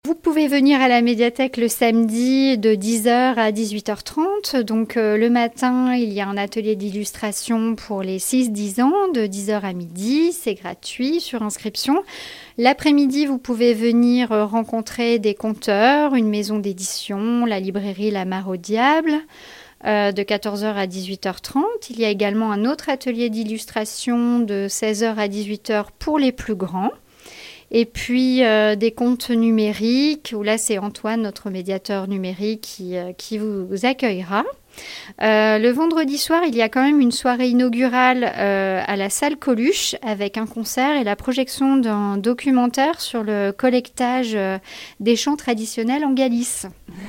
Vous pouvez venir à la médiathèque le samedi de 10h à 18h30. Donc le matin, il y a un atelier d'illustration pour les 6-10 ans de 10h à midi. C'est gratuit sur inscription. L'après-midi, vous pouvez venir rencontrer des conteurs, une maison d'édition, la librairie La Mare au Diable, de 14h à 18h30. Il y a également un autre atelier d'illustration de 16h à 18h pour les plus grands. Et puis des contes numériques, où là c'est Antoine, notre médiateur numérique, qui vous accueillera. Le vendredi soir, il y a quand même une soirée inaugurale à la salle Coluche avec un concert et la projection d'un documentaire sur le collectage des chants traditionnels en Galice.